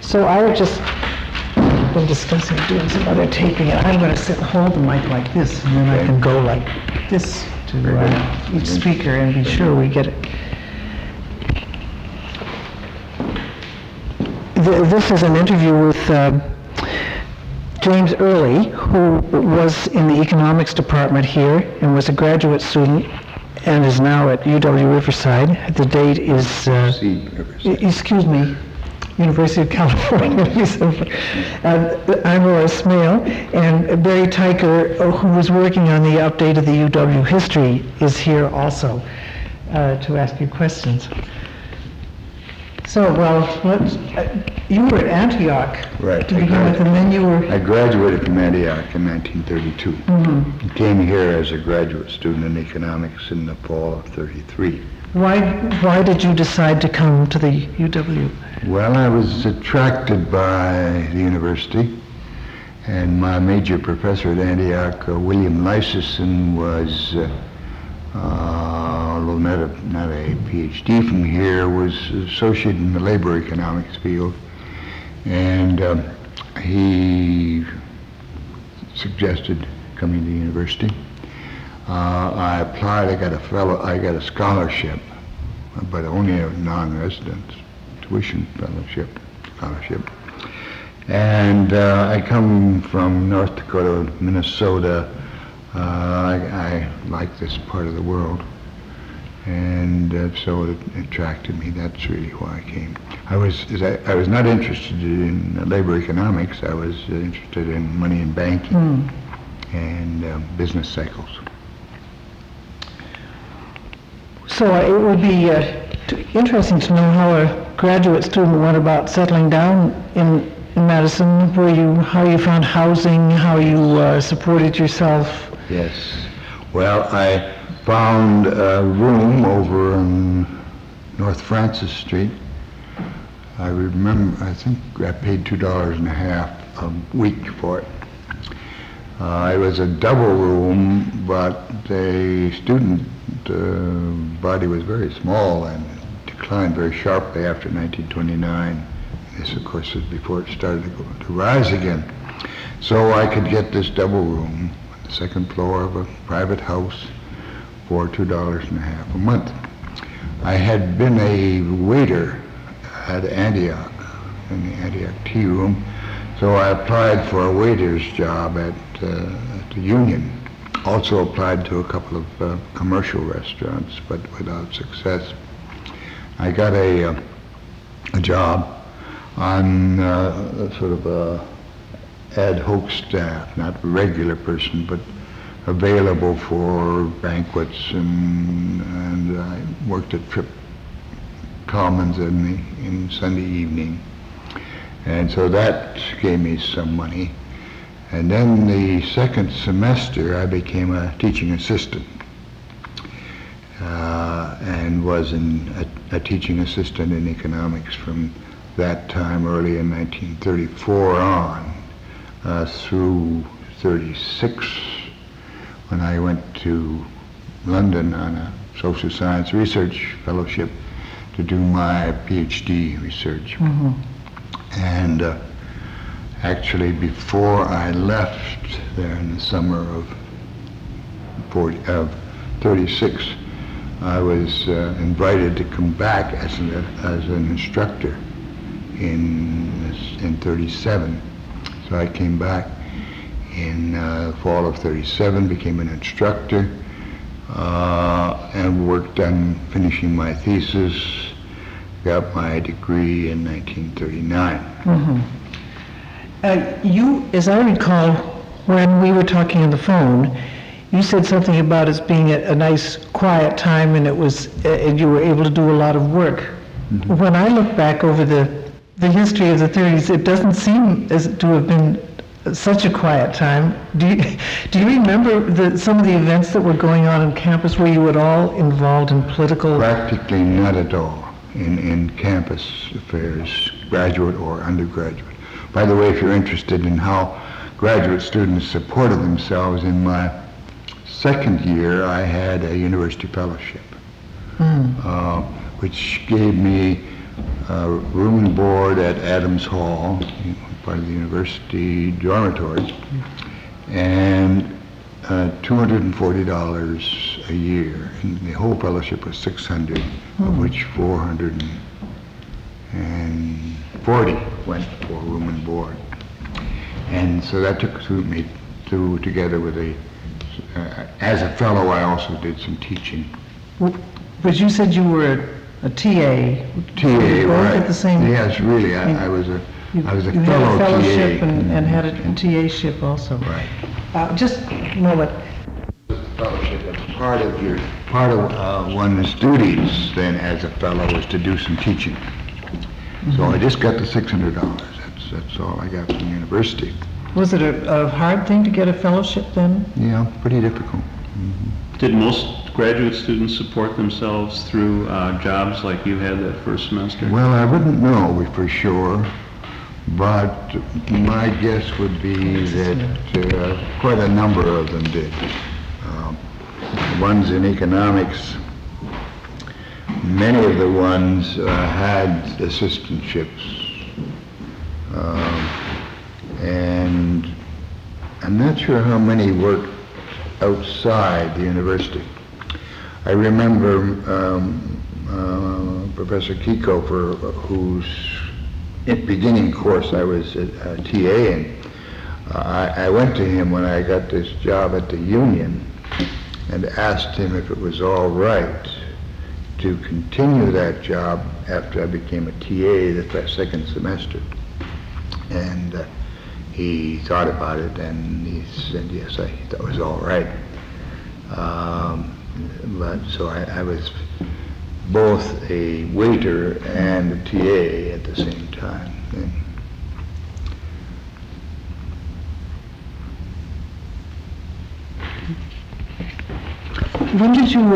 So I have just been discussing doing some other taping, and I'm going to sit and hold the mic like this, and then I can go like this to each speaker and be sure we get it. This is an interview with James Early, who was in the economics department here and was a graduate student and is now at UW Riverside. The date is, excuse me, University of California. I'm Laura Smale, and Barry Tyker, who was working on the update of the UW history, is here also to ask you questions. So, well, you were at Antioch right, to begin with, and then you were... I graduated from Antioch in 1932. Mm-hmm. Came here as a graduate student in economics in the fall of 33. Why did you decide to come to the UW? Well, I was attracted by the university, and my major professor at Antioch, William Lysason, was... although not a PhD from here, was associated in the labor economics field, and he suggested coming to the university. I applied. I got a scholarship, but only a non-resident tuition scholarship. And I come from North Dakota, Minnesota. I like this part of the world, and so it attracted me. That's really why I came. I was not interested in labor economics. I was interested in money and banking and business cycles. So it would be interesting to know how a graduate student went about settling down in Madison, how you found housing, how you supported yourself. Yes. Well, I found a room over on North Francis Street. I remember, I think I paid $2.50 a week for it. It was a double room, but the student body was very small and declined very sharply after 1929. This, of course, was before it started to rise again. So I could get this double room on the second floor of a private house for $2.50 a month. I had been a waiter at Antioch, in the Antioch tea room, so I applied for a waiter's job at the Union. Also applied to a couple of commercial restaurants, but without success. I got a job on sort of a ad hoc staff, not regular person, but available for banquets, and I worked at Trip Commons in Sunday evening, and so that gave me some money. And then the second semester I became a teaching assistant, and was a teaching assistant in economics from that time, early in 1934 on, through 36, when I went to London on a social science research fellowship to do my PhD research. Mm-hmm. And actually, before I left there in the summer of 36, I was invited to come back as an instructor in 37. So I came back in the fall of 37, became an instructor, and worked on finishing my thesis, got my degree in 1939. Mm-hmm. You, as I recall, when we were talking on the phone, you said something about it being a nice, quiet time, and and you were able to do a lot of work. Mm-hmm. When I look back over the history of the 30s, it doesn't seem as to have been such a quiet time. Do you remember some of the events that were going on on campus? Were you at all involved in political? Practically not at all in campus affairs, graduate or undergraduate. By the way, if you're interested in how graduate students supported themselves, in my second year I had a university fellowship, which gave me room and board at Adams Hall, part of the university dormitories, and $240 a year. And the whole fellowship was $600, of which $440 went for room and board. And so that took me through, together with as a fellow, I also did some teaching. But you said you were a TA. TA, both right. at the same. Yes, really. I was a You fellow had a fellowship TA. and had a TA-ship also. Right. Just a moment. Fellowship, that's part of one's duties then as a fellow is to do some teaching. So I just got the $600. That's all I got from the university. Was it a hard thing to get a fellowship then? Yeah, pretty difficult. Did most graduate students support themselves through jobs like you had that first semester? Well, I wouldn't know for sure, but my guess would be that quite a number of them did. The ones in economics, many of the ones had assistantships, and I'm not sure how many worked outside the university. I remember Professor Kiekofer, whose beginning course I was a TA in. I went to him when I got this job at the union and asked him if it was all right to continue that job after I became a TA the second semester. And he thought about it and he said, yes, that was all right. But so I was both a waiter and a TA at the same time. And When did you,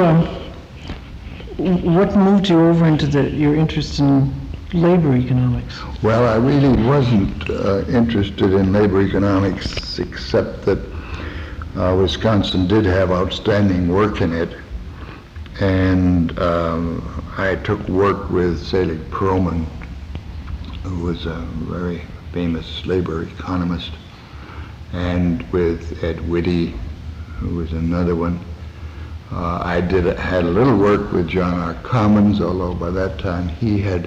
what moved you over into your interest in labor economics? well, I really wasn't interested in labor economics, except that Wisconsin did have outstanding work in it. And I took work with Selig Perlman, who was a very famous labor economist, and with Ed Whitty, who was another one. I had a little work with John R. Commons, although by that time he had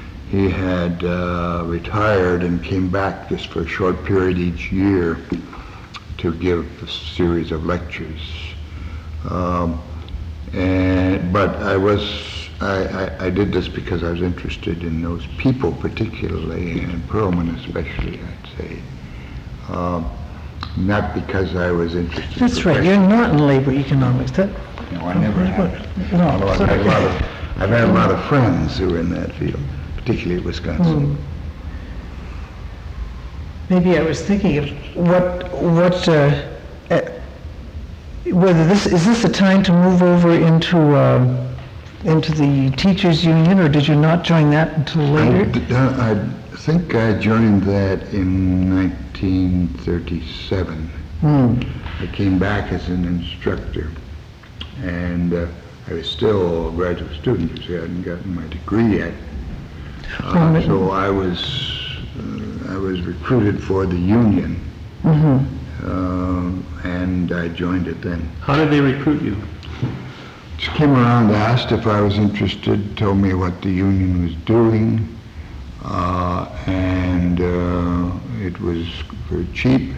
retired and came back just for a short period each year to give a series of lectures. But I did this because I was interested in those people particularly, and Perlman especially, I'd say. Not because I was interested. That's right, you're not in labor economics. No, I never have. No, Although I've had a lot of friends who were in that field, particularly at Wisconsin. Maybe I was thinking of whether is this a time to move over into the teachers union, or did you not join that until later? I think I joined that in 1937. I came back as an instructor, and I was still a graduate student because I hadn't gotten my degree yet. So I was recruited for the union, and I joined it then. How did they recruit you? Just came around, asked if I was interested, told me what the union was doing, and it was very cheap.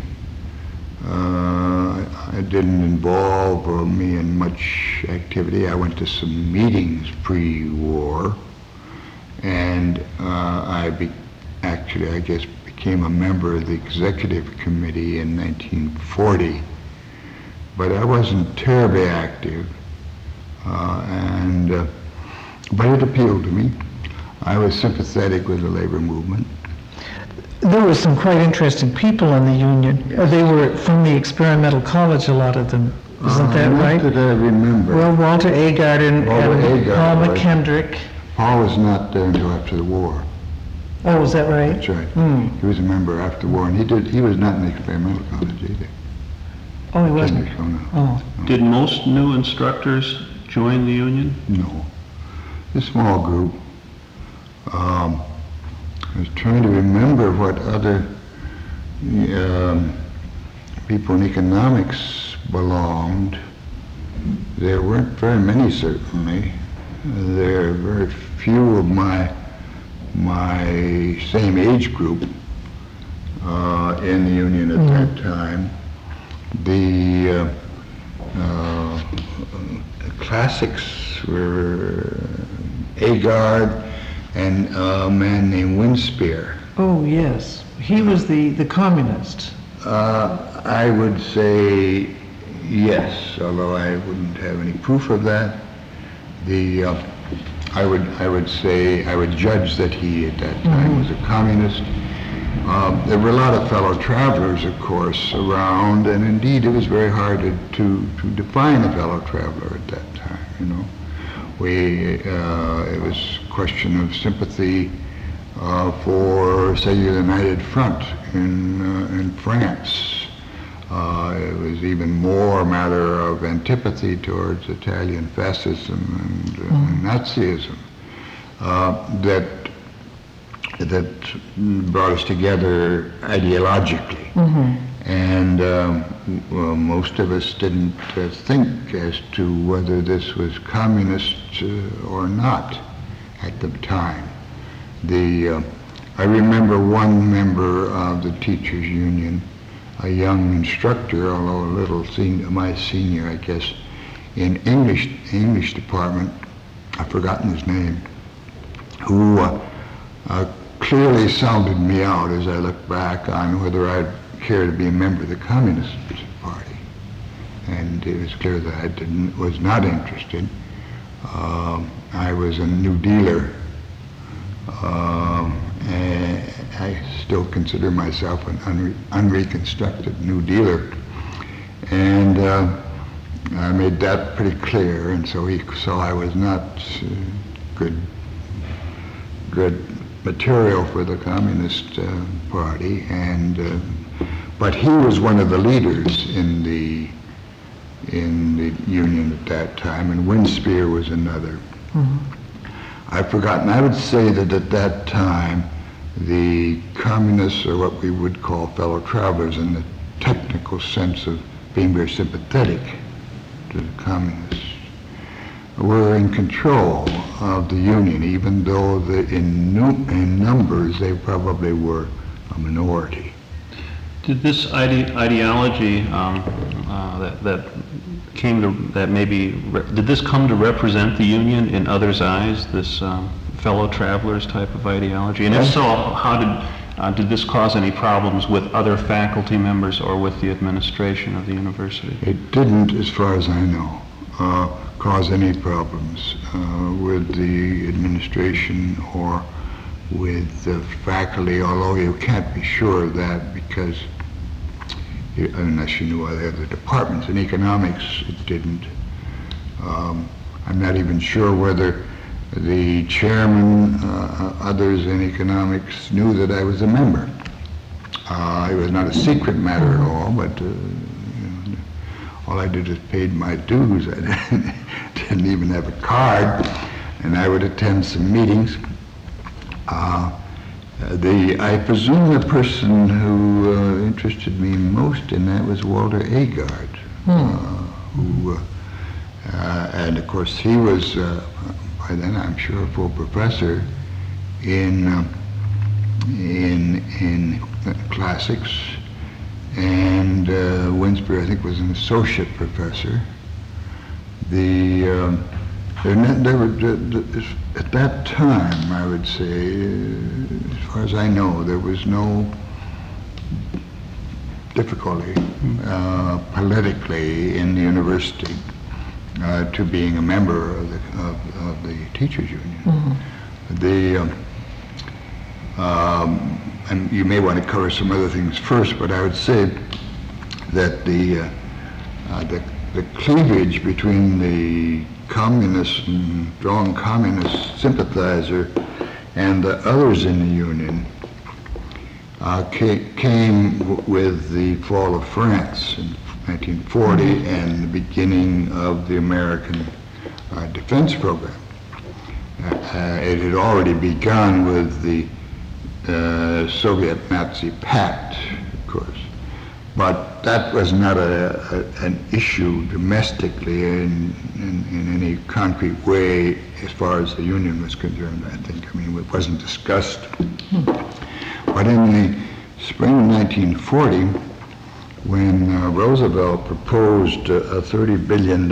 It didn't involve me in much activity. I went to some meetings pre-war, and I became a member of the executive committee in 1940, but I wasn't terribly active, but it appealed to me. I was sympathetic with the labor movement. There were some quite interesting people in the union. They were from the experimental college, a lot of them. Isn't that right? Not that I remember. Well, Walter Agard and Paul McKendrick. Paul was not there until after the war. Oh, is that right? That's right. He was a member after the war, and he was not in the experimental college either. Oh, he wasn't? Kendrick, oh, no. Oh. Did most new instructors join the union? No. A small group. I was trying to remember what other people in economics belonged. There weren't very many, certainly. There are very few of my same age group in the Union at that time. The classics were Agard and a man named Winspear. Oh, yes. He was the communist. I would say yes, although I wouldn't have any proof of that. I would say, I would judge that he at that time was a communist. There were a lot of fellow travelers, of course, around, and indeed it was very hard to define a fellow traveler at that time, you know. It was a question of sympathy for, say, the United Front in France. It was even more a matter of antipathy towards Italian fascism and Nazism that brought us together ideologically. And most of us didn't think as to whether this was communist or not at the time. I remember one member of the teachers' union, a young instructor, although a little my senior, I guess, in English department, I've forgotten his name, who clearly sounded me out as I look back on whether I'd care to be a member of the Communist Party. And it was clear that I was not interested. I was a New Dealer. And I still consider myself an unreconstructed New Dealer. And I made that pretty clear, and so he saw I was not good material for the Communist Party, but he was one of the leaders in the Union at that time, and Winspear was another. I've forgotten. I would say that at that time, the communists, or what we would call fellow travelers in the technical sense of being very sympathetic to the communists, were in control of the Union, even though in numbers they probably were a minority. Did this ideology did this come to represent the Union in others' eyes, this fellow travelers type of ideology? And if so, how did this cause any problems with other faculty members or with the administration of the university? It didn't, as far as I know, cause any problems with the administration or with the faculty, although you can't be sure of that because unless you knew the other departments. In economics, it didn't. I'm not even sure whether the chairman, others in economics knew that I was a member. It was not a secret matter at all, but all I did is paid my dues. I didn't even have a card, and I would attend some meetings. I presume the person who interested me most in that was Walter Agard, who, and of course he was, by then I'm sure, a full professor in classics, and Winspear, I think, was an associate professor. At that time, I would say, as far as I know, there was no difficulty politically in the university to being a member of the teachers' union. And you may want to cover some other things first, but I would say that the cleavage between the communist and strong communist sympathizer and the others in the Union came with the fall of France in 1940 and the beginning of the American defense program. It had already begun with the Soviet-Nazi pact, of course. But that was not an issue domestically in any concrete way as far as the Union was concerned, I think. I mean, it wasn't discussed. But in the spring of 1940, when Roosevelt proposed a $30 billion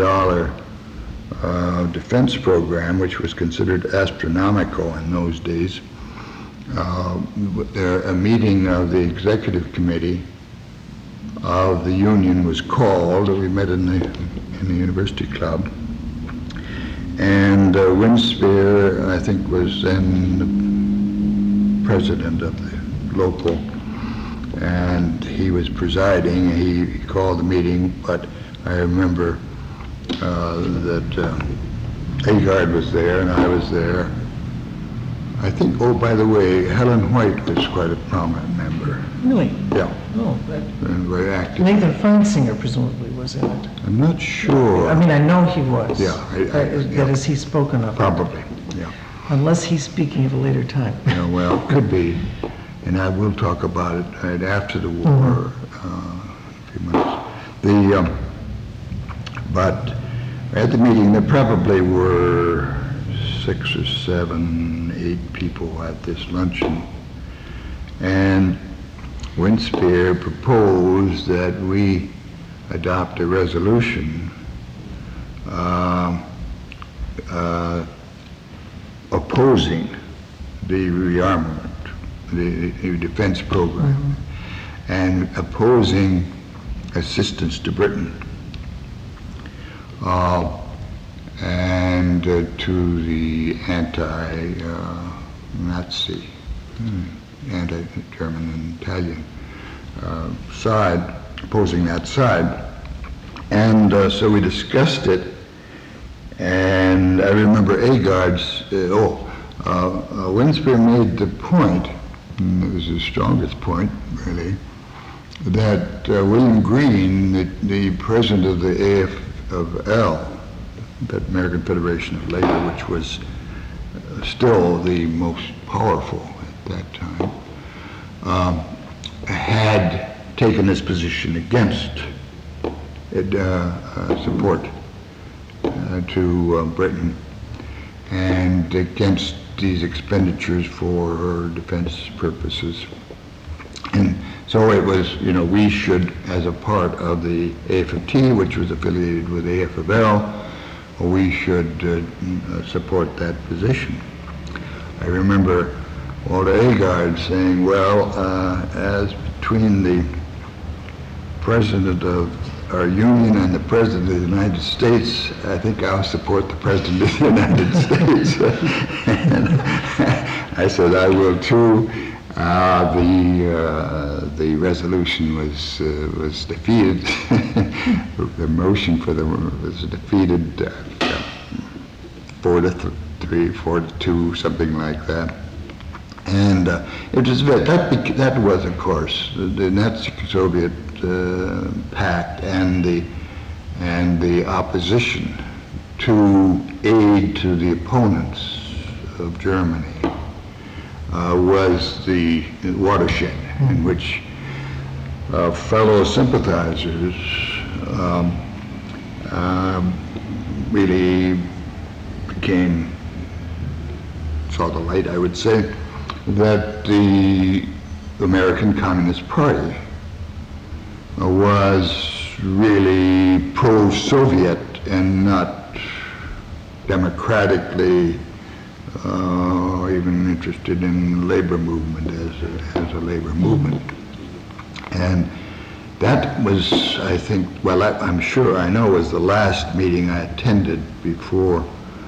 defense program, which was considered astronomical in those days, a meeting of the executive committee of the Union was called. We met in the University Club, and Winspear, I think, was then the president of the local, and he was presiding. He called the meeting, but I remember that Agard was there and I was there. I think, oh, by the way, Helen White was quite a prominent member. Really? Yeah. Oh, that... And very active. Nathan Feinsinger presumably was in it. I'm not sure. I mean, I know he was. Yeah. That is, he's spoken of. Probably, yeah. Unless he's speaking at a later time. Yeah, well, could be. And I will talk about it right after the war, a few minutes. But at the meeting, there probably were 6 or 7, 8 people at this luncheon. And Winspear proposed that we adopt a resolution opposing the rearmament, the defense program, and opposing assistance to Britain. And to the anti-Nazi, anti-German and Italian side, opposing that side. And so we discussed it, and I remember Agard's, Winspear made the point, and it was his strongest point, really, that William Green, the president of the AFL, that American Federation of Labor, which was still the most powerful at that time, had taken this position against support to Britain and against these expenditures for defense purposes. And so it was, we should, as a part of the AFT, which was affiliated with AFL, we should support that position. I remember Walter Agard saying, well, as between the president of our union and the president of the United States, I think I'll support the president of the United States. And I said, I will too. The resolution was defeated. The motion for was defeated 4-3, 4-2, something like that. And it was that was, of course, the Nazi-Soviet pact and the opposition to aid to the opponents of Germany was the watershed in which fellow sympathizers really saw the light, I would say, that the American Communist Party was really pro-Soviet and not democratically even interested in labor movement as a labor movement. And that was, I think, well, I know was the last meeting I attended before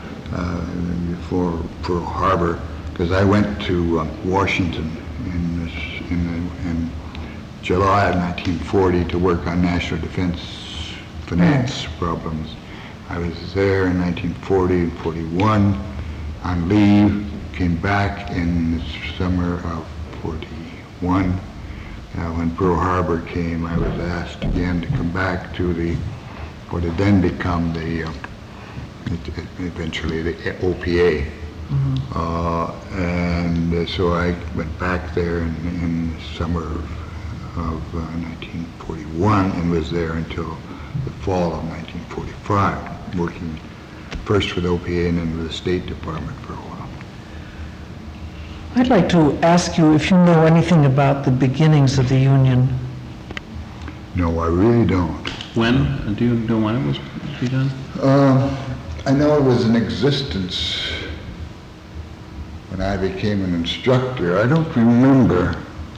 Pearl Harbor, because I went to Washington in July of 1940 to work on national defense finance problems. I was there in 1940 and 41 on leave, came back in the summer of 41. When Pearl Harbor came, I was asked again to come back to what had then become eventually the OPA, And so I went back there in the summer of 1941 and was there until the fall of 1945, working first with OPA and then with the State Department for a while. I'd like to ask you if you know anything about the beginnings of the Union. No, I really don't. When? Do you know when it was begun? I know it was in existence when I became an instructor. I don't remember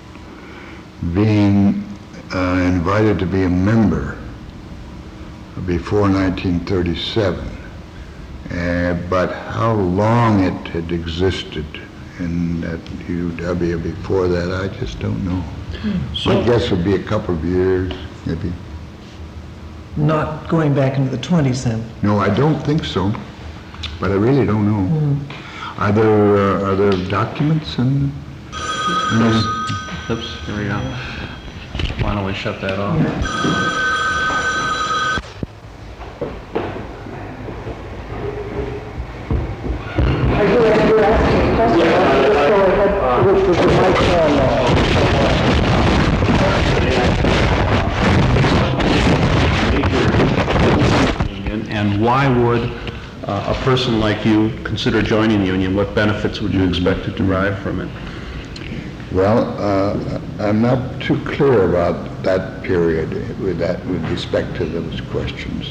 being invited to be a member before 1937. But how long it had existed in that UW before that, I just don't know. My guess would be a couple of years, maybe. Not going back into the 20s then? No, I don't think so, but I really don't know. Are there documents and? Oops, here we go. Why don't we shut that off? Are you asking a question? Just go ahead with the mic on. And why would a person like you consider joining the union? What benefits would you expect to derive from it? Well, I'm not too clear about that period with respect to those questions.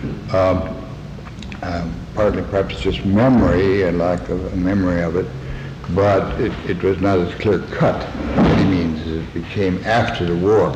Partly perhaps just memory and lack of a memory of it, but it was not as clear cut by any means as it became after the war.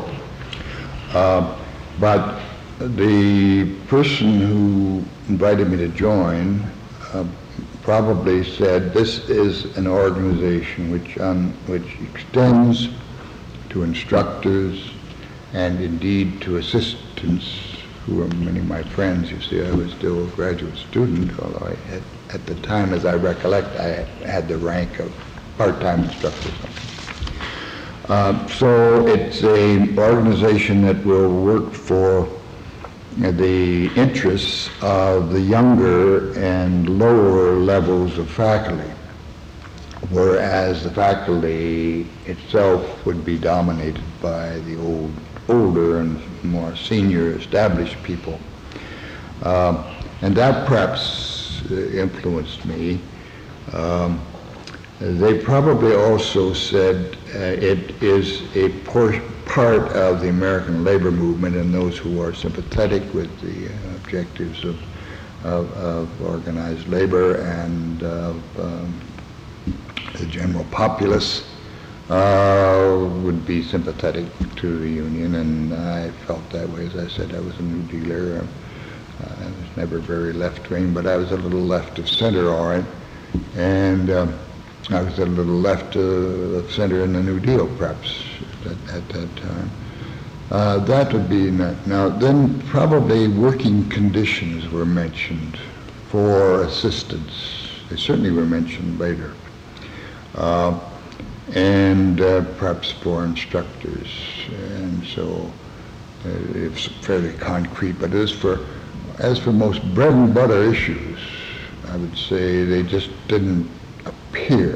But the person who invited me to join probably said this is an organization which extends to instructors and indeed to assistants who are many of my friends. You see, I was still a graduate student, although I had, at the time, as I recollect, I had the rank of part-time instructor. So it's an organization that will work for the interests of the younger and lower levels of faculty, whereas the faculty itself would be dominated by the older and more senior established people. And that perhaps influenced me. They probably also said it is a part of the American labor movement, and those who are sympathetic with the objectives of organized labor and of the general populace would be sympathetic to the union, and I felt that way. As I said, I was a New Dealer. I was never very left-wing, but I was a little left of center, all right, and I was a little left of center in the New Deal, perhaps, at that time. That would be now. Then probably working conditions were mentioned for assistants. They certainly were mentioned later, and perhaps for instructors. And so it's fairly concrete. But as for most bread and butter issues, I would say they just didn't appear.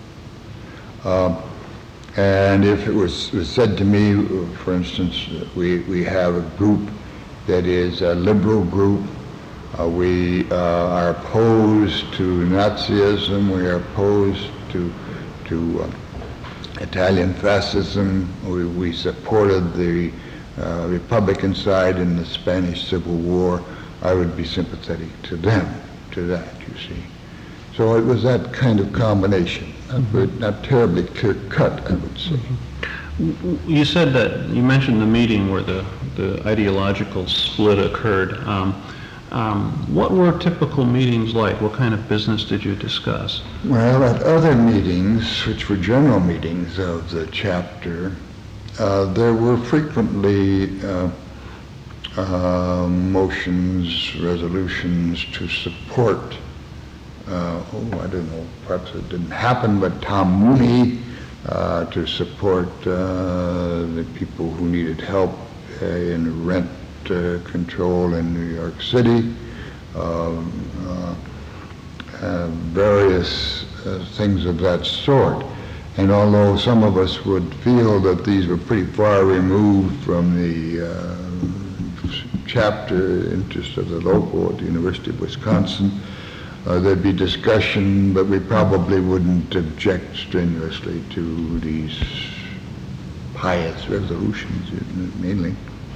And if it was said to me, for instance, we have a group that is a liberal group, we are opposed to Nazism, we are opposed to Italian fascism, we supported the Republican side in the Spanish Civil War, I would be sympathetic to them, to that, you see. So it was that kind of combination, not terribly clear-cut, I would say. You said that, you mentioned the meeting where the ideological split occurred. What were typical meetings like? What kind of business did you discuss? Well, at other meetings, which were general meetings of the chapter, there were frequently motions, resolutions to support I don't know, perhaps it didn't happen, but Tom Mooney to support the people who needed help in rent various things of that sort. And although some of us would feel that these were pretty far removed from the chapter interest of the local at the University of Wisconsin, there'd be discussion, but we probably wouldn't object strenuously to these pious resolutions, mainly.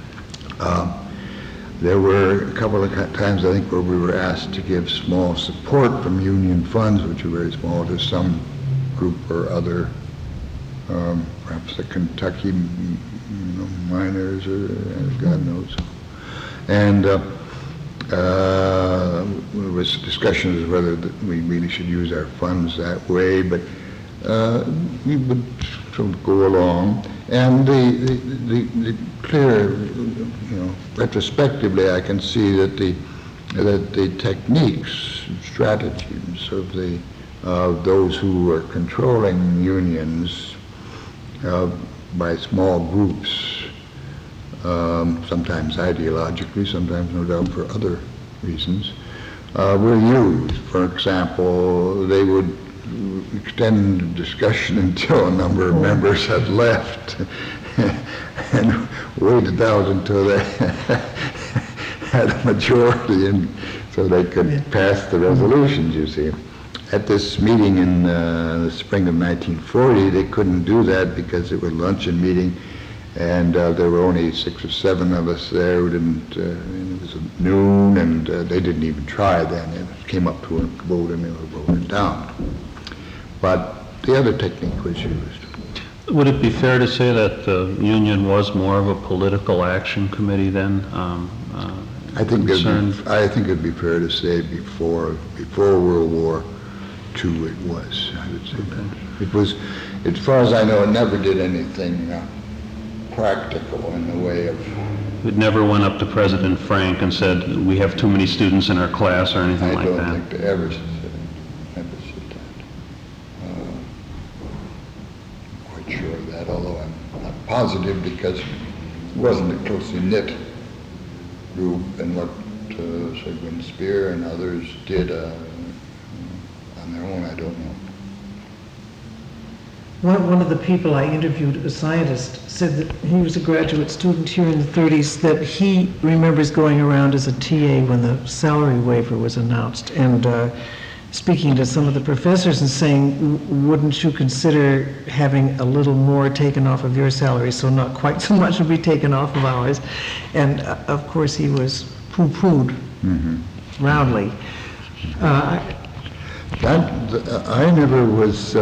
There were a couple of times, I think, where we were asked to give small support from union funds, which were very small, to some group or other, perhaps the Kentucky miners, or God knows. And there was discussions of whether we really should use our funds that way, but we would sort of go along. And the clear, retrospectively, I can see that the techniques, strategies of those who were controlling unions by small groups, sometimes ideologically, sometimes no doubt for other reasons, were used. For example, they would extend discussion until a number of members had left and waited out until they had a majority and so they could pass the resolutions, you see. At this meeting in the spring of 1940, they couldn't do that because it was a luncheon meeting, and there were only 6 or 7 of us there who didn't, it was at noon, and they didn't even try then. It came up to a vote and they were voted down. But the other technique was used. Would it be fair to say that the union was more of a political action committee then? I think it'd be fair to say before World War II it was. I would say that it was, as far as I know, it never did anything practical in the way of. It never went up to President Frank and said, "We have too many students in our class," or anything like that. I don't think they ever said that. Sure of that, although I'm not positive because it wasn't a closely knit group, and what Sigmund Speer and others did on their own, I don't know. One of the people I interviewed, a scientist, said that he was a graduate student here in the 30s, that he remembers going around as a TA when the salary waiver was announced, and speaking to some of the professors and saying, wouldn't you consider having a little more taken off of your salary so not quite so much would be taken off of ours? And of course he was pooh-poohed roundly. I never was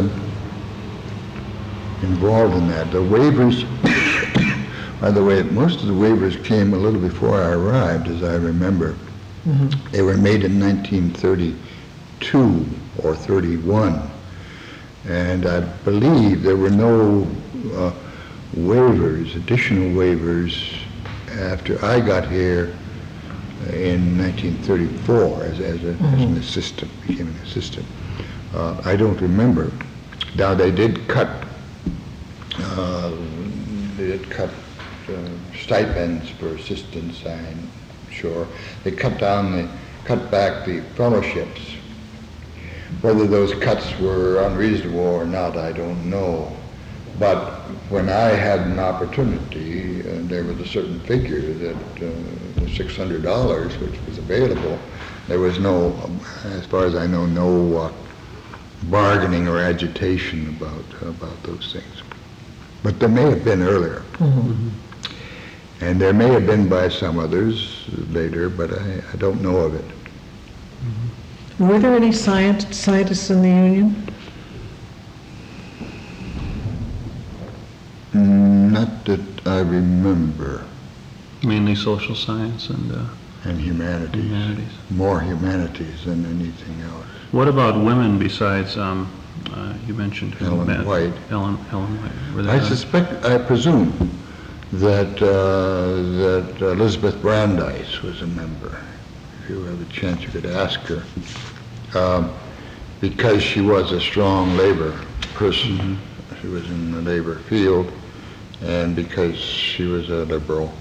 involved in that. The waivers, by the way, most of the waivers came a little before I arrived, as I remember. They were made in 1932 or 31, and I believe there were no waivers, additional waivers, after I got here in 1934 as an assistant, became an assistant. I don't remember. Now they did cut stipends for assistants, I'm sure. They cut back the fellowships. Whether those cuts were unreasonable or not, I don't know. But when I had an opportunity, there was a certain figure that $600, which was available. There was no, as far as I know, no bargaining or agitation about those things. But there may have been earlier. And there may have been by some others later, but I don't know of it. Were there any scientists in the union? Not that I remember. Mainly social science and humanities. More humanities than anything else. What about women besides, you mentioned Ellen White. Ellen White. I presume that Elizabeth Brandeis was a member. If you have a chance, you could ask her. Because she was a strong labor person. She was in the labor field, and because she was a liberal.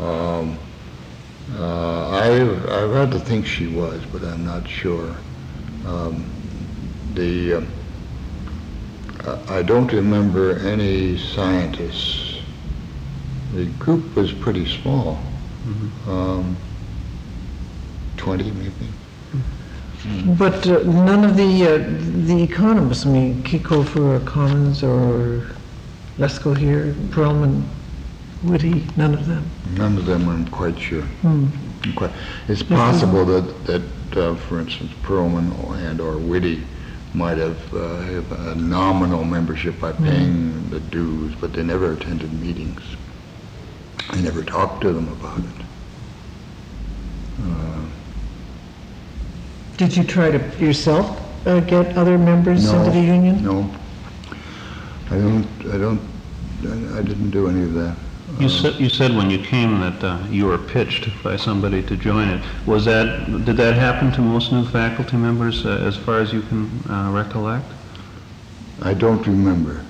I rather think she was, but I'm not sure. I don't remember any scientists. The group was pretty small, 20 maybe. But none of the economists, I mean, Kieckhofer or Commons or Lesko here, Perlman, Whitty, none of them. None of them, I'm quite sure. It's possible that for instance, Perlman and or Whitty might have a nominal membership by paying the dues, but they never attended meetings. I never talked to them about it. Did you try to yourself get other members into the union? No, I didn't do any of that. You said when you came that you were pitched by somebody to join it. Did that happen to most new faculty members as far as you can recollect? I don't remember.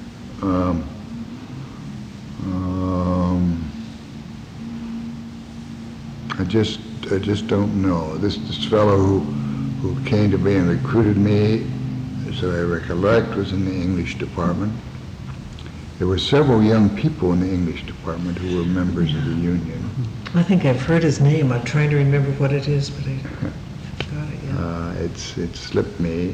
I just don't know. This fellow who came to me and recruited me, so I recollect, was in the English department. There were several young people in the English department who were members of the union. I think I've heard his name. I'm trying to remember what it is, but I forgot it yet. It slipped me.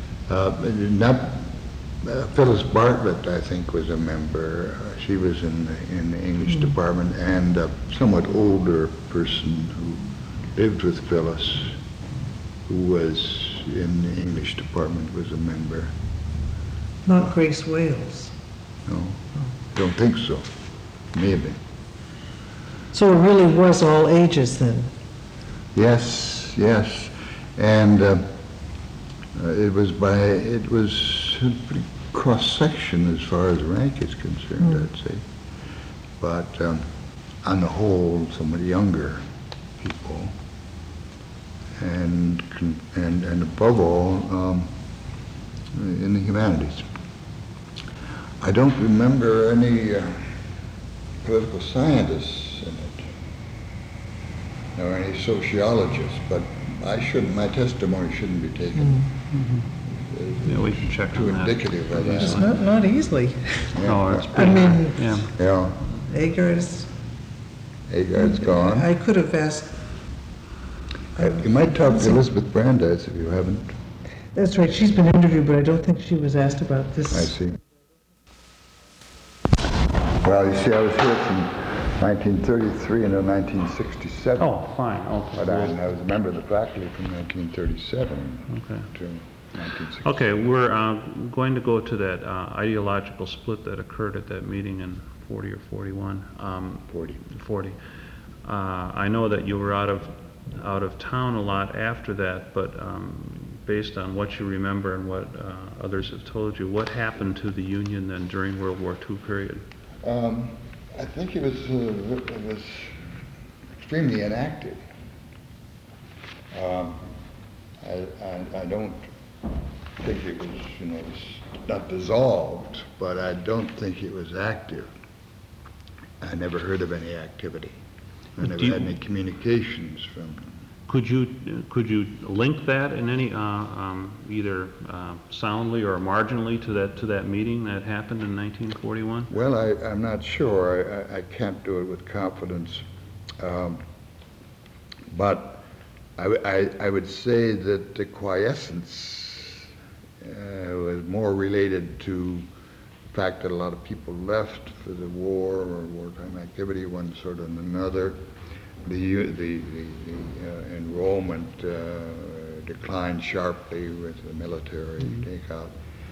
Phyllis Bartlett, I think, was a member. She was in the English department, and a somewhat older person who lived with Phyllis, who was in the English department, was a member. Not Grace Wales. No, don't think so. Maybe. So it really was all ages then? Yes, and it was a pretty cross-section as far as rank is concerned, I'd say. But on the whole, somewhat younger people, and above all, in the humanities. I don't remember any political scientists in it, nor any sociologists, but my testimony shouldn't be taken Yeah, we can check too on that. indicative of It's that. not easily. No, it's I pretty, mean, yeah. Agard's, Agard's gone. I could have asked. You might talk to Elizabeth Brandeis if you haven't. That's right, she's been interviewed, but I don't think she was asked about this. I see. Well, you see, I was here from 1933 until 1967. Oh, fine, okay. But I was a member of the faculty from 1937 Okay. to 1960. Okay, we're going to go to that ideological split that occurred at that meeting in 40 or 41. 40. I know that you were out of town a lot after that, but based on what you remember and what others have told you, what happened to the union then during World War II period? I think it was extremely inactive. I don't think it was, it was not dissolved, but I don't think it was active. I never heard of any activity. I never had any communications from them. Could you link that in any either soundly or marginally to that meeting that happened in 1941? Well, I'm not sure. I can't do it with confidence. But I would say that the quiescence was more related to the fact that a lot of people left for the war or wartime activity, one sort of another. The enrollment declined sharply with the military takeout.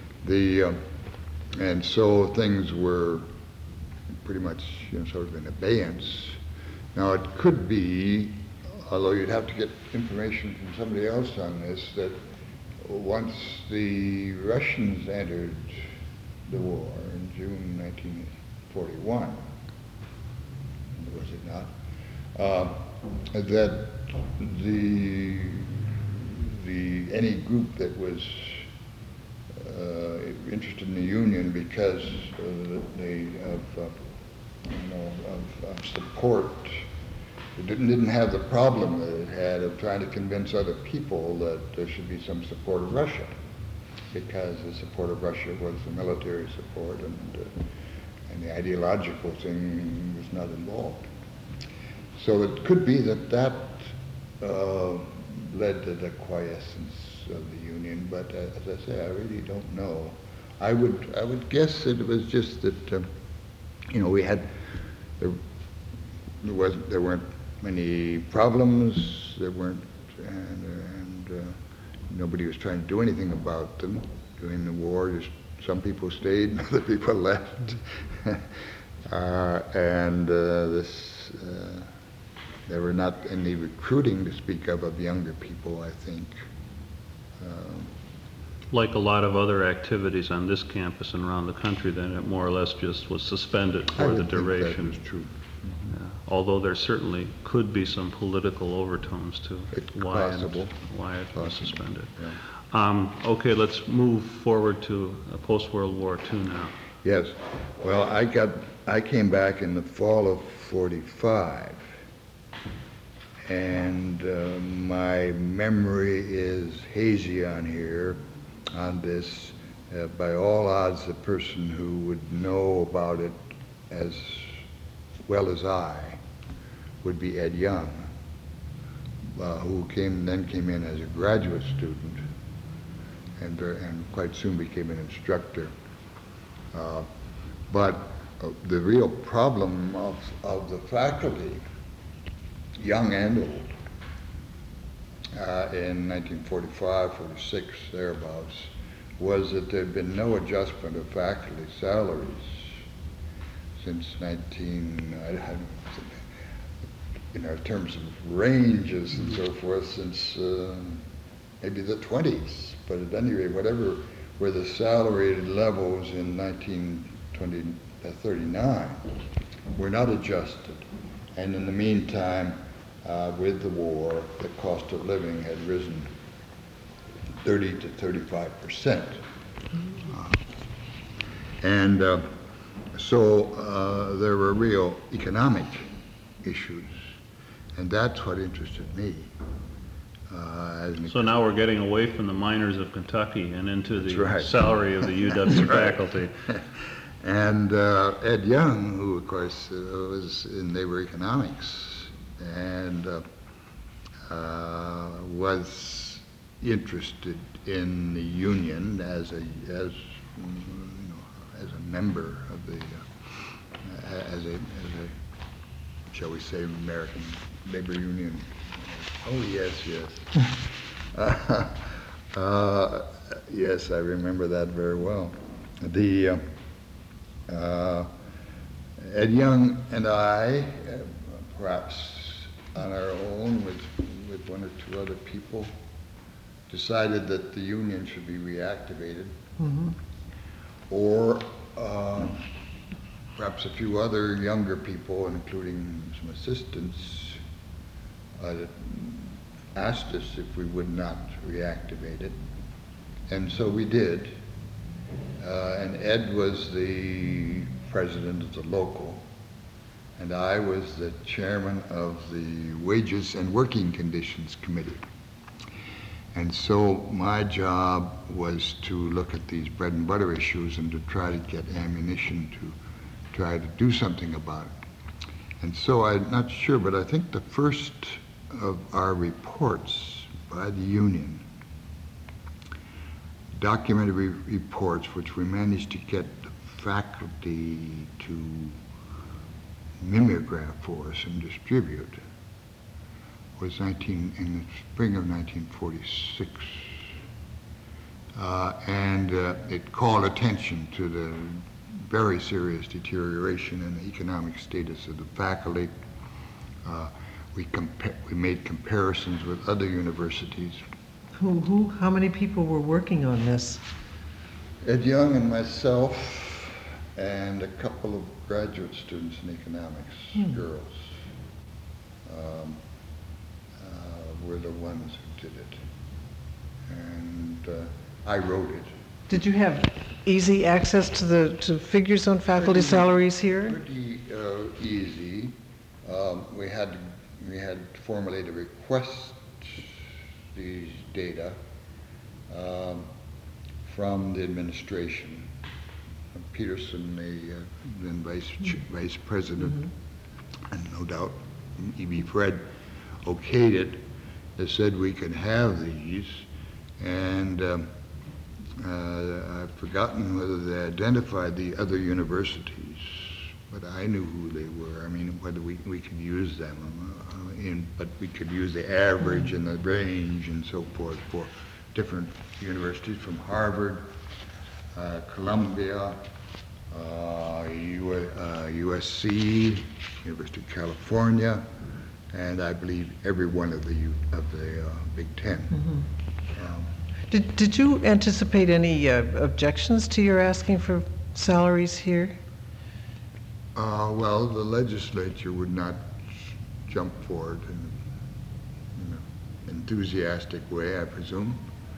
And so things were pretty much sort of in abeyance. Now it could be, although you'd have to get information from somebody else on this, that once the Russians entered the war in June 1941, was it not? That any group that was interested in the union because of support It didn't have the problem that it had of trying to convince other people that there should be some support of Russia, because the support of Russia was the military support, and the ideological thing was not involved. So it could be that led to the quiescence of the Union, but as I say, I really don't know. I would guess that it was just that we had there weren't many problems. There weren't, and nobody was trying to do anything about them during the war. Just some people stayed, and other people left, there were not any recruiting to speak of younger people, I think. Like a lot of other activities on this campus and around the country, then it more or less just was suspended for the duration. That was true. Yeah. Although there certainly could be some political overtones to why it was suspended. Yeah. Okay, let's move forward to post-World War II now. Yes. Well, I came back in the fall of '45, and my memory is hazy on this. By all odds, the person who would know about it as well as I would be Ed Young, who came in as a graduate student and quite soon became an instructor. But the real problem of the faculty, young and old, in 1945, 46, thereabouts, was that there had been no adjustment of faculty salaries since in terms of ranges and so forth, since maybe the 20s. But at any rate, whatever were the salaried levels in 1939 were not adjusted. And in the meantime, with the war, the cost of living had risen 30 to 35%. So there were real economic issues, and that's what interested me. So now we're getting away from the miners of Kentucky and into the right. salary of the UW faculty. And Ed Young, who of course they were economics, and was interested in the Union as a member of the as a shall we say American Labor Union. Oh yes. Yes, I remember that very well. Ed Young and I, perhaps on our own with one or two other people, decided that the Union should be reactivated, or perhaps a few other younger people, including some assistants, asked us if we would not reactivate it, and so we did. And Ed was the president of the local, and I was the chairman of the Wages and Working Conditions Committee. And so my job was to look at these bread and butter issues and to try to get ammunition to try to do something about it. And so I'm not sure, but I think the first of our reports by the union, documentary reports, which we managed to get the faculty to mimeograph for us and distribute, was in the spring of 1946. And it called attention to the very serious deterioration in the economic status of the faculty. We made comparisons with other universities. How many people were working on this? Ed Young and myself and a couple of graduate students in economics, girls, were the ones who did it. And I wrote it. Did you have easy access to figures on faculty salaries here? Pretty easy. We had to we had formally to request these data from the administration. Peterson, the then vice president, and no doubt E.B. Fred okayed it. They said we could have these, and I've forgotten whether they identified the other universities, but I knew who they were. I mean, whether we could use them, but we could use the average and the range and so forth for different universities from Harvard, Columbia, USC, University of California, and I believe every one of the Big Ten. Did you anticipate any objections to your asking for salaries here? Well, the legislature would not jump forward in an enthusiastic way, I presume.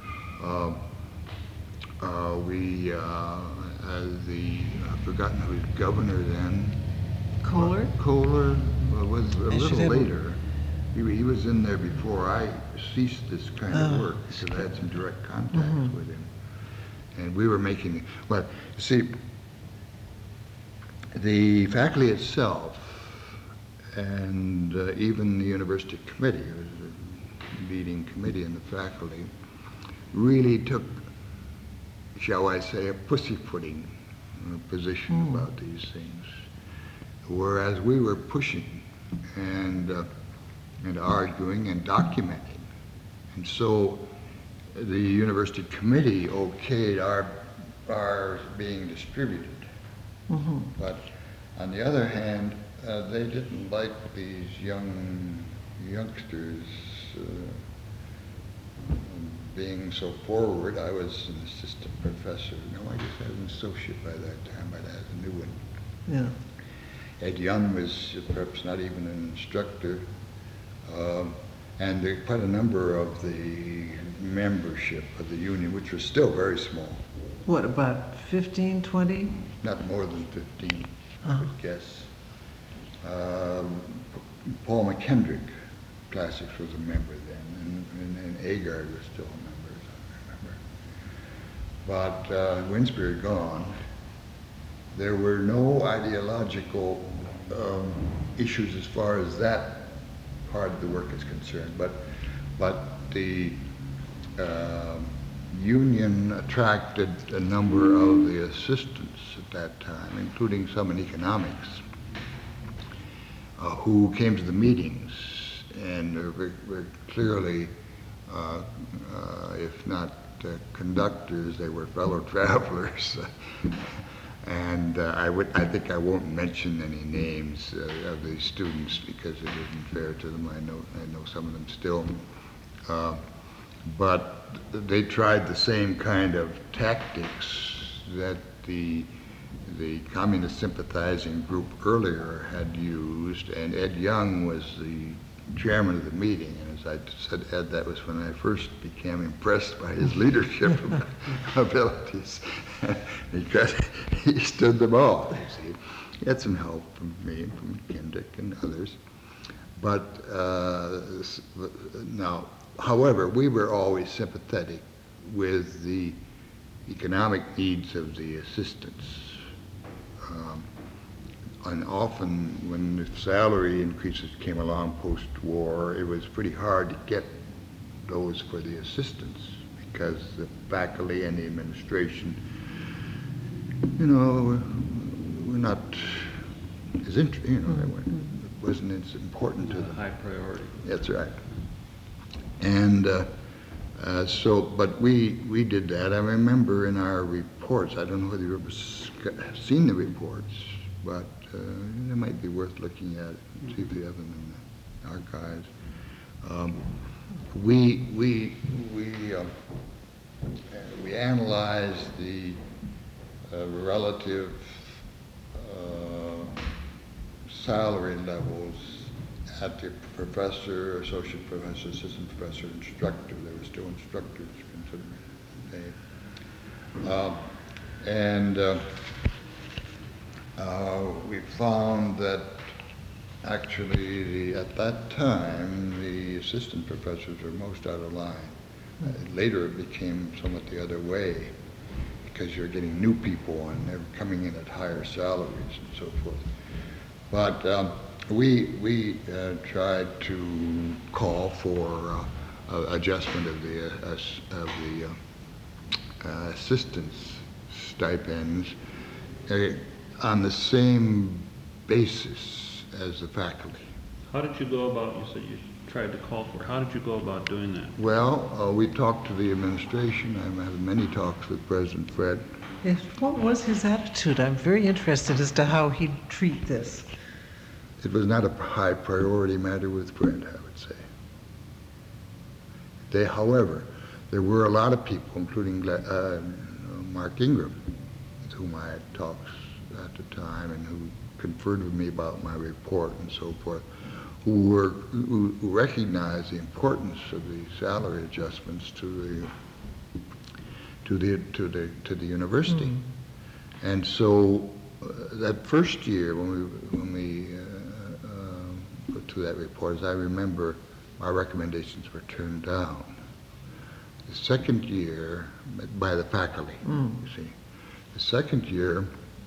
I've forgotten who was governor then. Kohler? Kohler was a I should little have- later. He was in there before I ceased this kind of work, because I had some direct contacts with him. And we were making, well, see, the faculty itself and even the university committee, it was a leading committee in the faculty, really took, shall I say, a pussyfooting position about these things, whereas we were pushing and arguing and documenting. And so the university committee okayed our being distributed. But on the other hand, they didn't like these youngsters being so forward. I was an assistant professor. No, I guess I was an associate by that time, but I was a new one. Yeah. Ed Young was perhaps not even an instructor. And there were quite a number of the membership of the union, which was still very small. What, about 15, 20? Not more than 15, I would guess. Paul McKendrick, Classics, was a member then, and Agard was still a member, as I remember. But Winsbury gone, there were no ideological issues as far as that part of the work is concerned, but the union attracted a number of the assistants at that time, including some in economics, who came to the meetings and were clearly, if not conductors, they were fellow travelers. And I think I won't mention any names of these students because it isn't fair to them. I know some of them still. But they tried the same kind of tactics that the communist sympathizing group earlier had used, and Ed Young was the chairman of the meeting. And as I said, Ed, that was when I first became impressed by his leadership abilities, because he stood them all, you see. He had some help from me, from Kendrick and others. But now, however, we were always sympathetic with the economic needs of the assistants. And often when the salary increases came along post-war, it was pretty hard to get those for the assistants because the faculty and the administration, were not as interested, it wasn't as important to them. High priority. That's right. And but we did that. I remember in our reports, I don't know whether you've ever seen the reports, but it might be worth looking at and see if you have them in the archives. We analyzed the relative salary levels at the professor, associate professor, assistant professor, instructor. There were still instructors considered. And we found that Actually, at that time, the assistant professors were most out of line. Later, it became somewhat the other way, because you're getting new people and they're coming in at higher salaries and so forth. But we tried to call for adjustment of the assistants' stipends on the same basis as the faculty. How did you go about, you said you tried to call for, how did you go about doing that? Well, we talked to the administration. I had many talks with President Fred. Yes, what was his attitude? I'm very interested as to how he'd treat this. It was not a high priority matter with Fred, I would say. However, there were a lot of people, including Mark Ingram, with whom I had talks at the time and who conferred with me about my report and so forth, who recognized the importance of the salary adjustments to the university. Mm-hmm. And so that first year when we put to that report, as I remember, my recommendations were turned down. The second year, by the faculty, you see. The second year,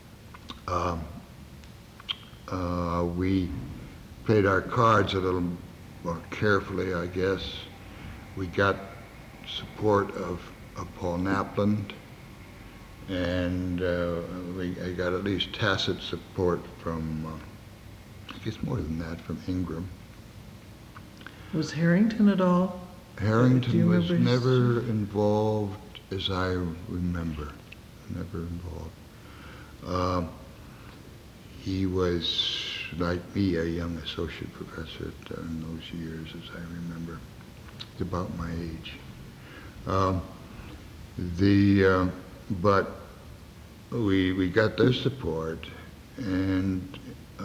we played our cards a little more carefully, I guess. We got support of Paul Napland, and I got at least tacit support from, I guess more than that, from Ingram. Was Harrington at all? Harrington was never involved, as I remember. Never involved. He was, like me, a young associate professor in those years, as I remember. He's about my age. But we got their support, and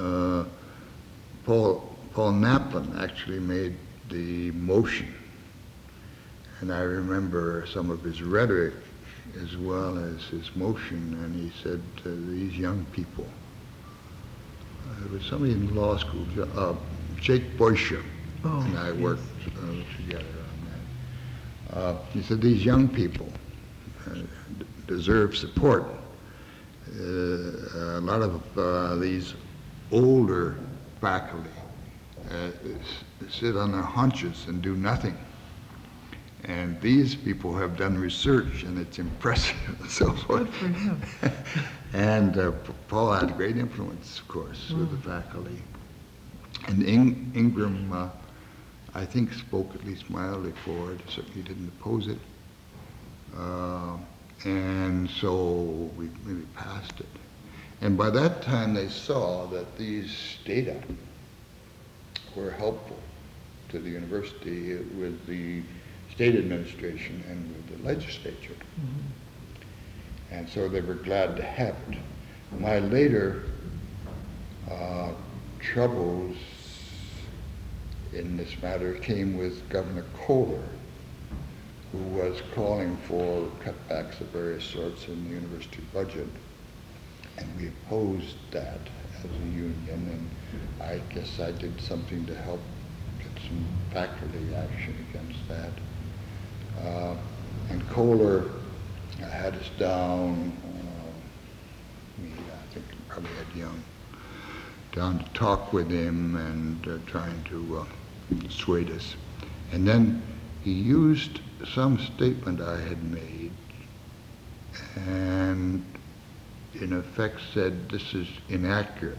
Paul Naplan actually made the motion. And I remember some of his rhetoric as well as his motion, and he said to these young people, there was somebody in law school, Jake Boysher, and I worked together on that. He said, these young people deserve support. A lot of these older faculty sit on their haunches and do nothing. And these people have done research, and it's impressive, and so forth. Good for him. And Paul had great influence, of course, with the faculty. And Ingram, I think, spoke at least mildly for it. Certainly didn't oppose it. And so we passed it. And by that time, they saw that these data were helpful to the university with the state administration and with the legislature. Mm-hmm. And so they were glad to have it. My later troubles in this matter came with Governor Kohler, who was calling for cutbacks of various sorts in the university budget. And we opposed that as a union, and I guess I did something to help get some faculty action against that. And Kohler had us down, I think probably Ed Young, down to talk with him and trying to dissuade us. And then he used some statement I had made and in effect said this is inaccurate.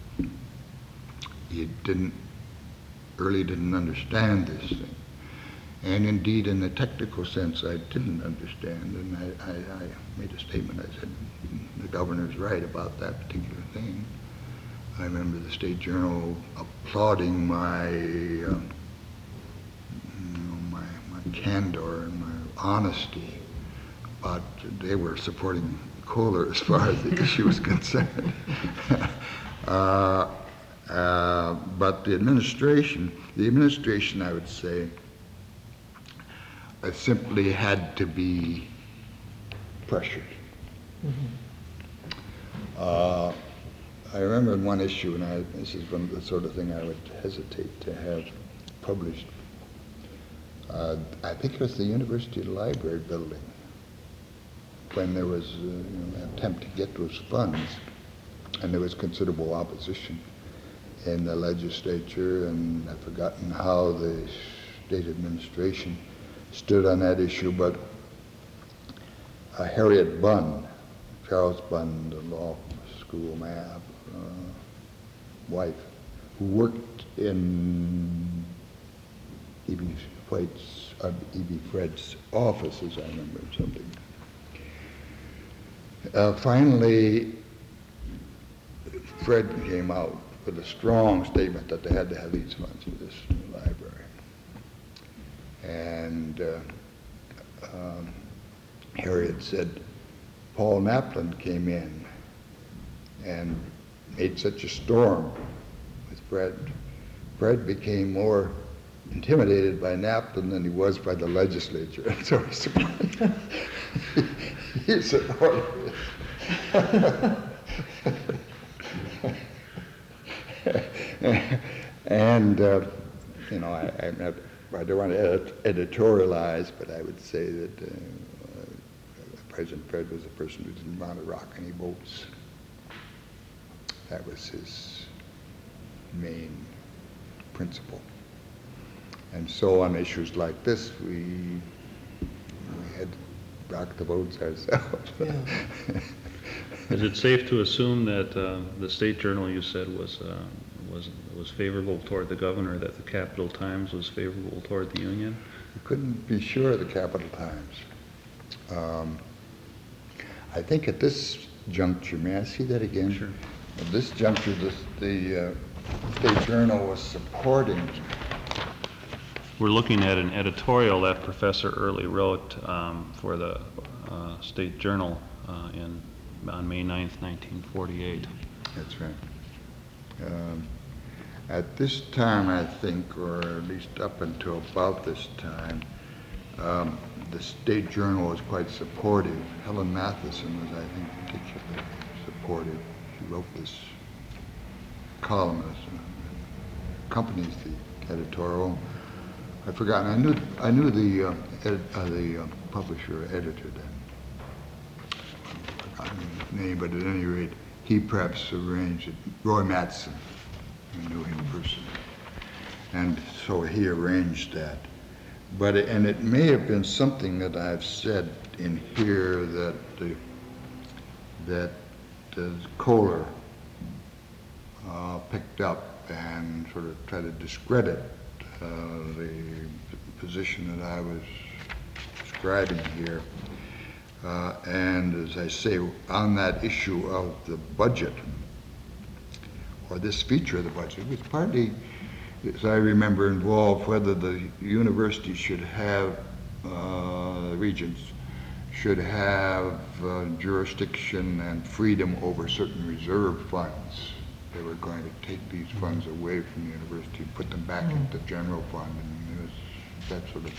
He didn't understand this thing. And indeed, in the technical sense, I didn't understand, and I made a statement. I said, the governor's right about that particular thing. I remember the State Journal applauding my candor and my honesty, but they were supporting Kohler as far as the issue was concerned. But the administration, I would say, simply had to be pressured. I remember in one issue, and this is one of the sort of thing I would hesitate to have published. I think it was the University Library building, when there was an attempt to get those funds, and there was considerable opposition in the legislature, and I've forgotten how the state administration stood on that issue, but Harriet Bunn, Charles Bunn, the law school wife, who worked in E.B. Fred's office, as I remember, something. Finally, Fred came out with a strong statement that they had to have these funds for this library. And Harriet said Paul Naplin came in and made such a storm with Fred. Fred became more intimidated by Naplin than he was by the legislature. And so he supported it. And, I don't want to editorialize, but I would say that President Fred was a person who didn't want to rock any boats. That was his main principle. And so on issues like this, we had to rock the boats ourselves. Yeah. Is it safe to assume that the State Journal you said was favorable toward the governor, that the Capital Times was favorable toward the Union? You couldn't be sure of the Capital Times. I think at this juncture, may I see that again? Sure. At this juncture, the State Journal was supporting. We're looking at an editorial that Professor Early wrote for the State Journal on May 9th, 1948. That's right. At this time, I think, or at least up until about this time, the State Journal was quite supportive. Helen Matheson was, I think, particularly supportive. She wrote this column that accompanies the editorial. I've forgotten. I knew the publisher editor then. I've forgotten his name, but at any rate, he perhaps arranged it. Roy Mattson, I knew him personally, and so he arranged that. And it may have been something that I've said in here that Kohler picked up and sort of tried to discredit the position that I was describing here. And as I say, on that issue of the budget, or this feature of the budget, was partly, as I remember, involved whether the university should have, regents should have jurisdiction and freedom over certain reserve funds. They were going to take these funds away from the university, put them back into the general fund, and it was that sort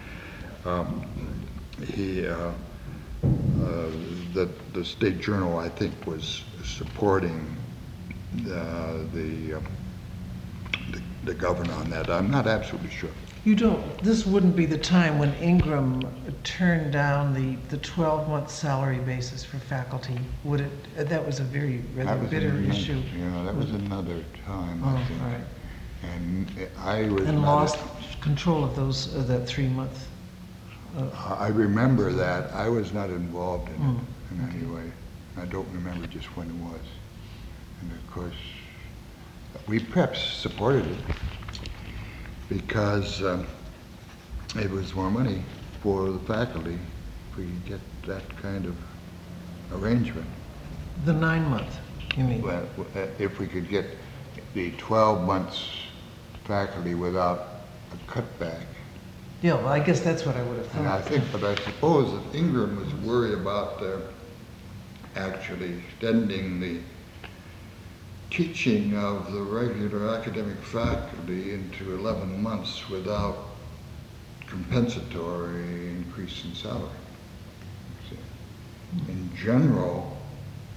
of thing. The State Journal, I think, was supporting the governor on that. I'm not absolutely sure. This wouldn't be the time when Ingram turned down the 12-month salary basis for faculty, would it? That was a rather bitter issue. Yeah, that was another time, I think. Right. And I was And not lost control of that 3-month. I remember that. I was not involved in it in any way. I don't remember just when it was. And of course, we perhaps supported it because it was more money for the faculty if we could get that kind of arrangement. The 9-month, you mean? Well, if we could get the 12 months faculty without a cutback. Yeah, well, I guess that's what I would have thought. And I think, but I suppose that Ingram was worried about actually extending the teaching of the regular academic faculty into 11 months without compensatory increase in salary. In general,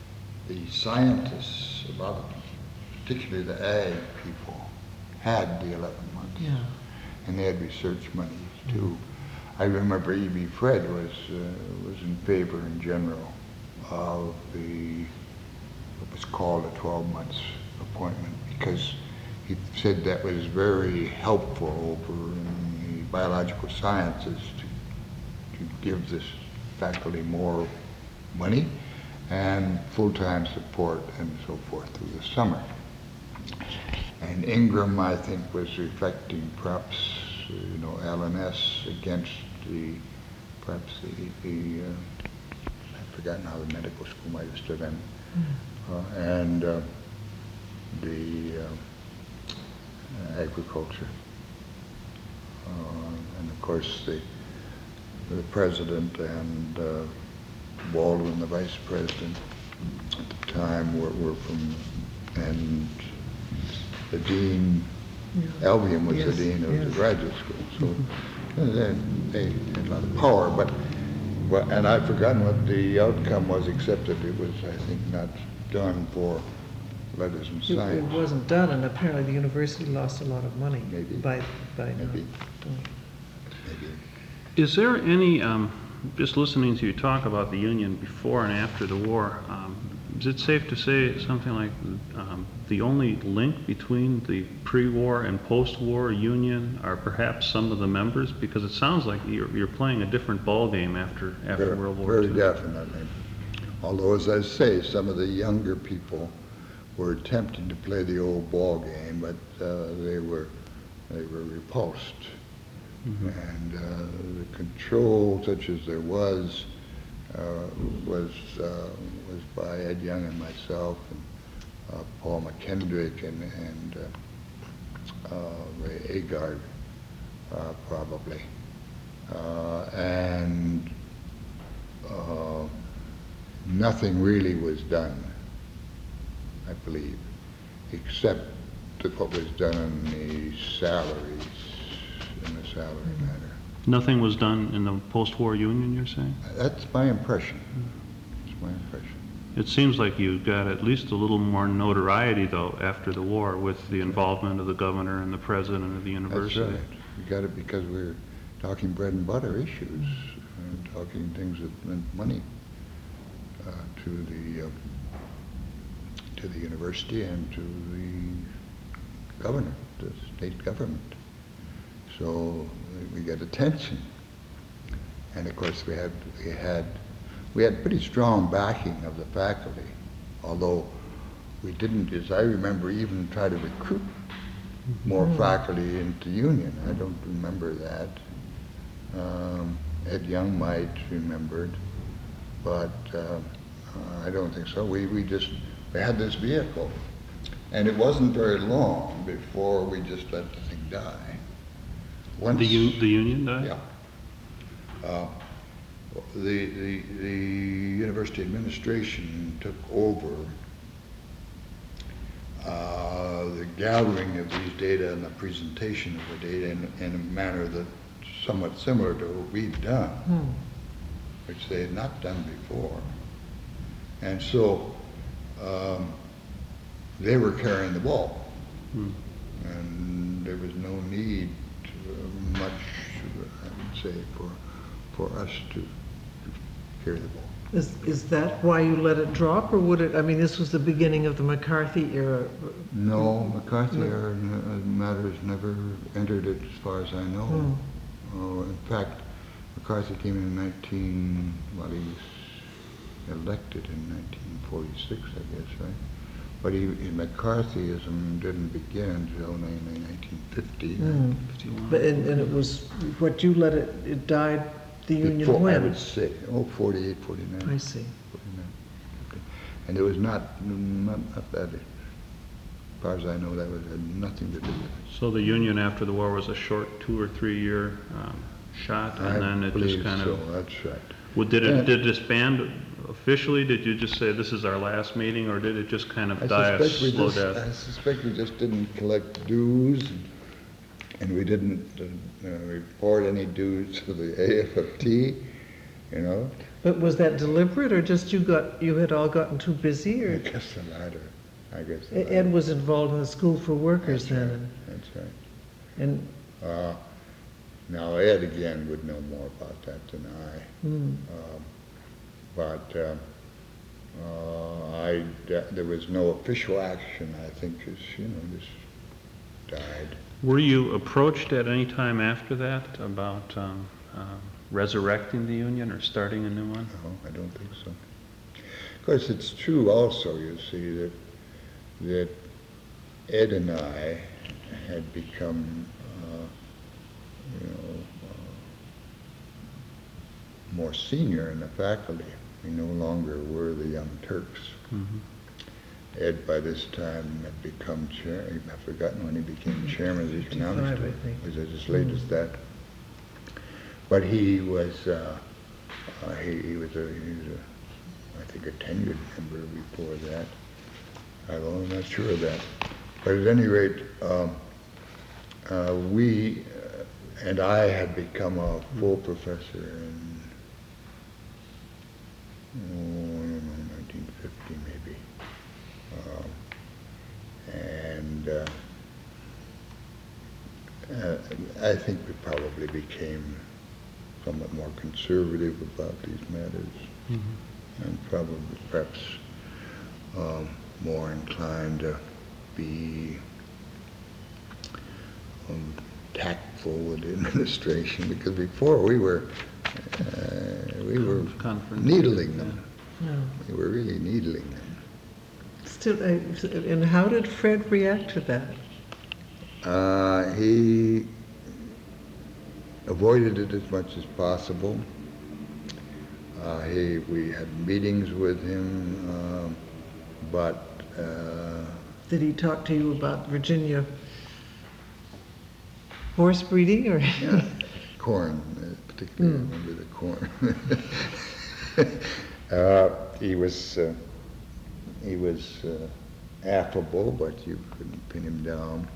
the scientists, particularly the ag people, had the 11 months. Yeah. And they had research monies too. I remember E.B. Fred was in favor in general of what was called a 12 months appointment, because he said that was very helpful over in the biological sciences to give this faculty more money and full-time support and so forth through the summer. And Ingram, I think, was reflecting perhaps, LNS against perhaps the I've forgotten how the medical school might have stood in, and the agriculture. And of course the president and Baldwin, the vice president at the time, were from, and the dean, Albion was the dean of the graduate school, so they had a lot of power, and I've forgotten what the outcome was, except that it was, I think, not done for letters and It science. wasn't done, and apparently the university lost a lot of money. Maybe. By Maybe. not. Is there any, just listening to you talk about the Union before and after the war, is it safe to say something like the only link between the pre-war and post-war Union are perhaps some of the members? Because it sounds like you're playing a different ball game after World War II. Very definitely. Although, as I say, some of the younger people were attempting to play the old ball game, but they were repulsed. Mm-hmm. And the control, such as there was by Ed Young and myself, and Paul McKendrick and Ray Agard, probably, and nothing really was done, I believe, except what was done in the salaries, in the salary matter. Nothing was done in the post-war Union, you're saying? That's my impression. That's my impression. It seems like you got at least a little more notoriety, though, after the war with the involvement of the governor and the president of the university. That's right. We got it because we were talking bread and butter issues, and talking things that meant money to the university and to the governor, the state government. So we got attention, and of course we had pretty strong backing of the faculty, although we didn't, as I remember, even try to recruit more faculty into Union. I don't remember that. Ed Young might remembered, but I don't think so. We had this vehicle, and it wasn't very long before we just let the thing die. Once, The Union died? yeah. The university administration took over the gathering of these data and the presentation of the data in a manner that's somewhat similar to what we'd done, which they had not done before. And so they were carrying the ball, and there was no need much, I would say, for us to carry the ball. Is that why you let it drop, or would it, I mean, this was the beginning of the McCarthy era? No, McCarthy era matters never entered it as far as I know. In fact, McCarthy came in he was elected in 1946, I guess, right? But McCarthyism didn't begin until 1950. 51. But, and it was, what you let it died, the Union Before, I when? would say, 48, 49. I see. 49, 50. And it was not that, as far as I know, that had nothing to do with it. So the Union after the war was a short 2 or 3 year shot, and then it just kind of... So, that's right. Did it disband officially? Did you just say this is our last meeting, or did it just kind of die a slow death? I suspect we just didn't collect dues, and we didn't report any dues to the AFFT, But was that deliberate, or just you had all gotten too busy, I or? guess the latter. I guess the Ed latter. was involved in the School for Workers That's then, right. That's right. and, Now, Ed again would know more about that than I. mm, But there was no official action, I think, just died. Were you approached at any time after that about resurrecting the union or starting a new one? No, I don't think so. Of course, it's true also, you see, that Ed and I had become, more senior in the faculty. We no longer were the young Turks. Mhm. Ed, by this time, had become chair. I've forgotten when he became chairman of the 55, economics. I think. Was it as late as that? But he was, he was I think, a tenured member before that. I'm not sure of that. But at any rate, we and I had become a full professor in, I don't know, 1950 maybe. I think we probably became somewhat more conservative about these matters, and probably perhaps more inclined to be tactful with the administration, because before we were needling them. no. We were really needling them. Still, and how did Fred react to that? He avoided it as much as possible. We had meetings with him, but Did he talk to you about Virginia horse breeding, or? yeah, corn, particularly I remember the corn. He was affable, but you couldn't pin him down.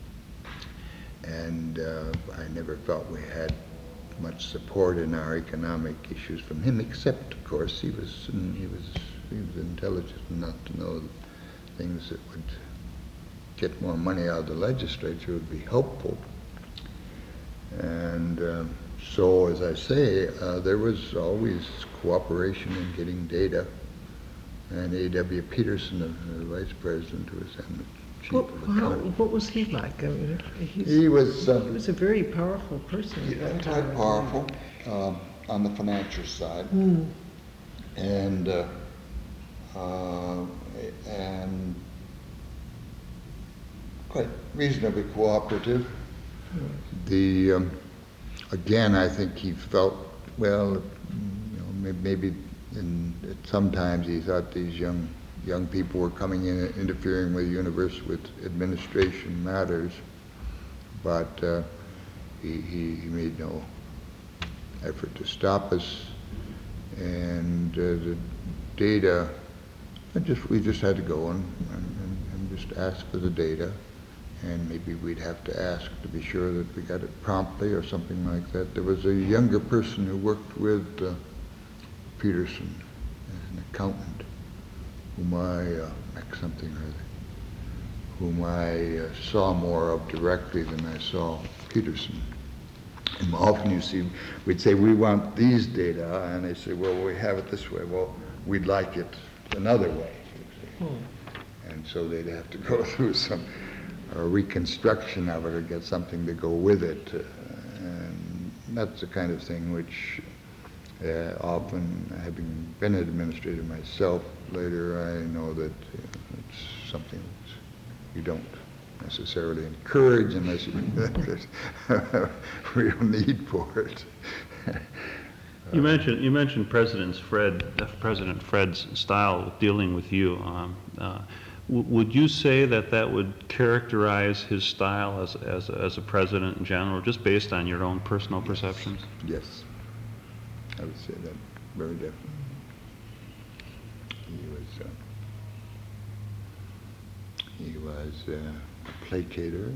And I never felt we had much support in our economic issues from him, except, of course, he was intelligent enough to know that things that would get more money out of the legislature would be helpful. And so, as I say, there was always cooperation in getting data. And A.W. Peterson, the vice president, who was then the chief of accounting. What was he like? I mean, He was he was a very powerful person at that time. quite powerful on the financial side, and quite reasonably cooperative. Again, I think he felt, well, maybe sometimes he thought these young people were coming in, interfering with the university, with administration matters, but he made no effort to stop us. And the data, we just had to go and just ask for the data, and maybe we'd have to ask to be sure that we got it promptly or something like that. There was a younger person who worked with Peterson as an accountant, whom I saw more of directly than I saw Peterson. And often you see, we'd say, we want these data, and they say, well, we have it this way. Well, we'd like it another way. And so they'd have to go through some reconstruction of it or get something to go with it. And that's the kind of thing which often, having been an administrator myself later, I know that it's something that you don't necessarily encourage unless there's real need for it. You mentioned President Fred's style of dealing with you. Would you say that would characterize his style as a president in general, just based on your own personal perceptions? Yes, I would say that very definitely. He was a placater,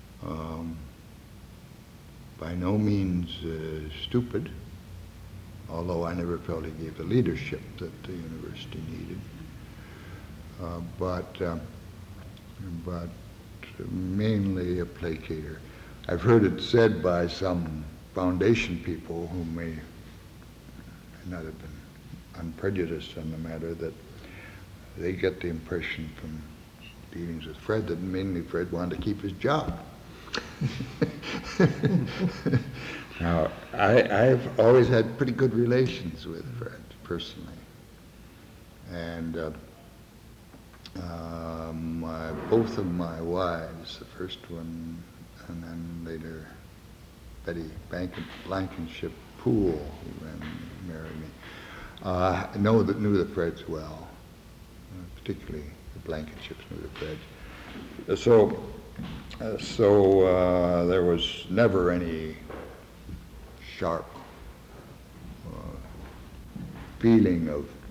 by no means stupid, although I never felt he gave the leadership that the university needed. But mainly a placater. I've heard it said by some foundation people who may not have been unprejudiced on the matter that they get the impression from dealings with Fred that mainly Fred wanted to keep his job. Now, I've always had pretty good relations with Fred, personally. And both of my wives, the first one, and then later Betty Blankenship Poole, who married me, knew the Freds well, particularly the Blankenships knew the Freds. So there was never any sharp feeling of